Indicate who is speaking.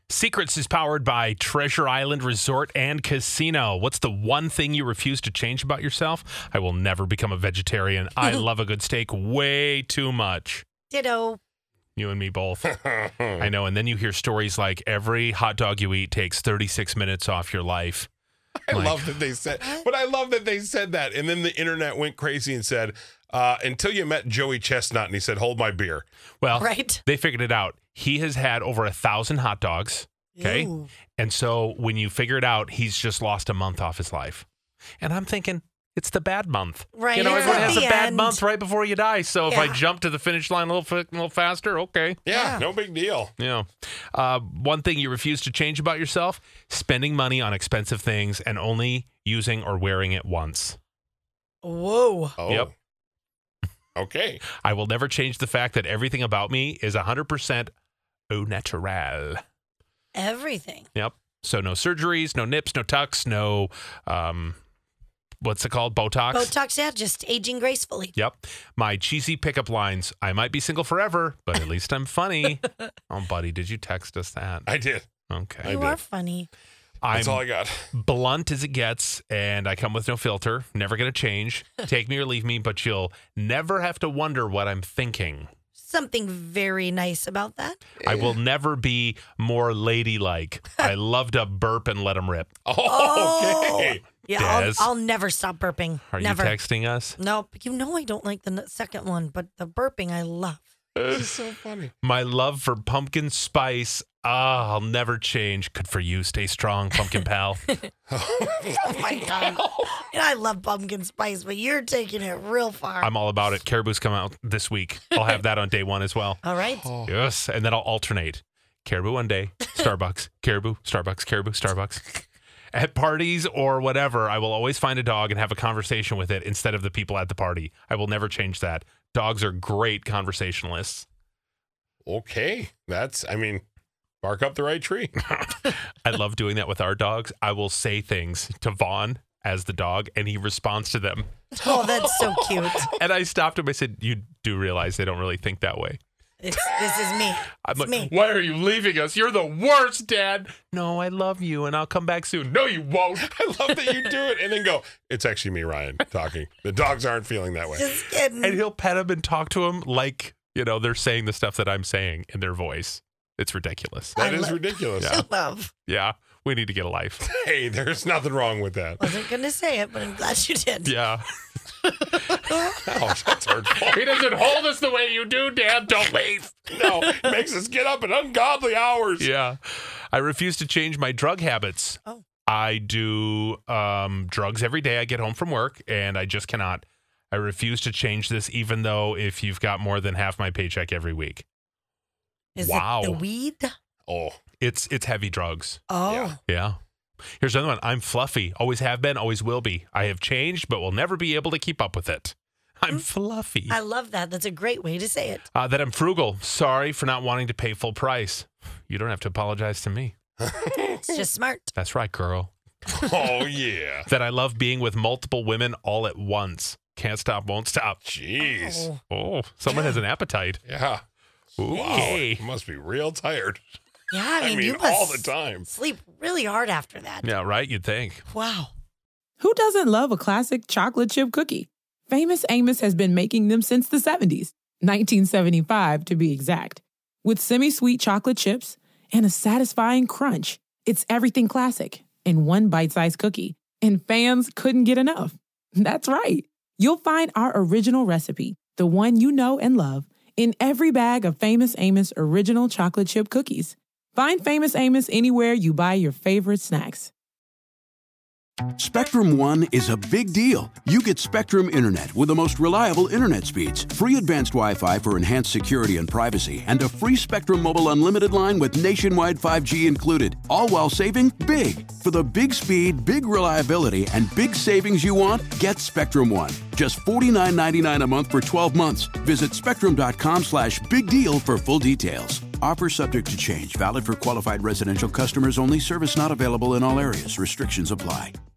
Speaker 1: Secrets is powered by Treasure Island Resort and Casino. What's the one thing you refuse to change about yourself? I will never become a vegetarian. I love a good steak way too much.
Speaker 2: Ditto.
Speaker 1: You and me both. I know. And then you hear stories like every hot dog you eat takes 36 minutes off your life.
Speaker 3: I love that they said, but I love that they said that. And then the internet went crazy and said, until you met Joey Chestnut, and he said, hold my beer.
Speaker 1: Well,
Speaker 2: Right.
Speaker 1: they figured it out. He has had over 1,000 hot dogs. Okay.
Speaker 2: Ooh.
Speaker 1: And so when you figure it out, he's just lost a month off his life. And I'm thinking, it's the bad month.
Speaker 2: Right.
Speaker 1: You know,
Speaker 2: It's
Speaker 1: everyone
Speaker 2: at
Speaker 1: has a
Speaker 2: the
Speaker 1: bad
Speaker 2: end.
Speaker 1: month right before you die. So if I
Speaker 2: Yeah.
Speaker 1: jump to the finish line a little faster, okay.
Speaker 3: Yeah,
Speaker 2: Yeah.
Speaker 3: no big deal.
Speaker 1: Yeah. One thing you refuse to change about yourself, spending money on expensive things and only using or wearing it once.
Speaker 2: Whoa.
Speaker 3: Oh.
Speaker 1: Yep.
Speaker 3: Okay.
Speaker 1: I will never change the fact that everything about me is 100% au naturel.
Speaker 2: Everything.
Speaker 1: Yep. So no surgeries, no nips, no tucks, no, what's it called? Botox?
Speaker 2: Botox, yeah, just aging gracefully.
Speaker 1: Yep. My cheesy pickup lines. I might be single forever, but at least I'm funny. Oh, buddy, did you text us that?
Speaker 3: I did.
Speaker 1: Okay.
Speaker 2: You
Speaker 3: did.
Speaker 2: are funny.
Speaker 3: That's
Speaker 1: I'm
Speaker 3: all I got.
Speaker 1: blunt as it gets, and I come with no filter. Never going to change. Take me or leave me, but you'll never have to wonder what I'm thinking.
Speaker 2: Something very nice about that.
Speaker 1: I will never be more ladylike. I love to burp and let them rip.
Speaker 3: Oh, okay.
Speaker 2: Yeah,
Speaker 1: Des.
Speaker 2: I'll never stop burping.
Speaker 1: Are
Speaker 2: never.
Speaker 1: you texting us?
Speaker 2: Nope. You know I don't like the second one, but the burping I love.
Speaker 3: This is so funny.
Speaker 1: My love for pumpkin spice. I'll never change. Good for you. Stay strong, pumpkin pal.
Speaker 2: Oh my God. And I love pumpkin spice, but you're taking it real far.
Speaker 1: I'm all about it. Caribou's come out this week. I'll have that on day one as well.
Speaker 2: All right.
Speaker 1: Yes. And then I'll alternate. Caribou one day, Starbucks, Caribou, Starbucks, Caribou, Starbucks. At parties or whatever, I will always find a dog and have a conversation with it instead of the people at the party. I will never change that. Dogs are great conversationalists.
Speaker 3: Okay. Bark up the right tree.
Speaker 1: I love doing that with our dogs. I will say things to Vaughn as the dog, and he responds to them.
Speaker 2: Oh, that's so cute.
Speaker 1: And I stopped him. I said, you do realize they don't really think that way.
Speaker 2: This is me.
Speaker 1: I'm
Speaker 2: It's
Speaker 1: like,
Speaker 2: me.
Speaker 1: why are you leaving us? You're the worst, Dad. No, I love you, and I'll come back soon. No, you won't.
Speaker 3: I love that you do it and then go, it's actually me, Ryan, talking. The dogs aren't feeling that way.
Speaker 2: Just kidding.
Speaker 1: And he'll pet him and talk to him like, they're saying the stuff that I'm saying in their voice. It's ridiculous.
Speaker 3: That
Speaker 2: I
Speaker 3: is
Speaker 2: love-
Speaker 3: ridiculous.
Speaker 1: Yeah.
Speaker 2: Love.
Speaker 1: Yeah, we need to get a life.
Speaker 3: Hey, there's nothing wrong with that.
Speaker 2: Wasn't going to say it, but I'm glad you did.
Speaker 1: Yeah.
Speaker 3: Ouch, that's hurtful.
Speaker 1: He doesn't hold us the way you do, Dad. Don't leave.
Speaker 3: No, it makes us get up at ungodly hours.
Speaker 1: Yeah. I refuse to change my drug habits.
Speaker 2: Oh.
Speaker 1: I do drugs every day I get home from work, and I just cannot. I refuse to change this, even though if you've got more than half my paycheck every week.
Speaker 2: Is
Speaker 1: Wow.
Speaker 2: it the weed?
Speaker 3: Oh,
Speaker 1: It's heavy drugs.
Speaker 2: Oh.
Speaker 3: Yeah.
Speaker 1: Yeah. Here's another one. I'm fluffy. Always have been, always will be. I have changed, but will never be able to keep up with it. I'm fluffy.
Speaker 2: I love that. That's a great way to say it.
Speaker 1: That I'm frugal. Sorry for not wanting to pay full price. You don't have to apologize to me.
Speaker 2: It's just smart.
Speaker 1: That's right, girl.
Speaker 3: oh yeah.
Speaker 1: That I love being with multiple women all at once. Can't stop, won't stop.
Speaker 3: Jeez.
Speaker 2: Oh.
Speaker 1: Oh, someone has an appetite.
Speaker 3: Yeah.
Speaker 1: Okay.
Speaker 3: Wow, you must be real tired.
Speaker 2: Yeah, I mean, you must
Speaker 3: all the time.
Speaker 2: sleep really hard after that.
Speaker 1: Yeah, right? You'd think.
Speaker 2: Wow.
Speaker 4: Who doesn't love a classic chocolate chip cookie? Famous Amos has been making them since the 70s, 1975 to be exact. With semi-sweet chocolate chips and a satisfying crunch, it's everything classic in one bite-sized cookie, and fans couldn't get enough. That's right. You'll find our original recipe, the one you know and love, in every bag of Famous Amos original chocolate chip cookies. Find Famous Amos anywhere you buy your favorite snacks.
Speaker 5: Spectrum One is a big deal. You get Spectrum Internet with the most reliable internet speeds, free advanced Wi-Fi for enhanced security and privacy, and a free Spectrum Mobile Unlimited line with nationwide 5G included, all while saving big. For the big speed, big reliability, and big savings you want, get Spectrum One. Just $49.99 a month for 12 months. Visit spectrum.com/big deal for full details. Offer subject to change. Valid for qualified residential customers only. Service not available in all areas. Restrictions apply.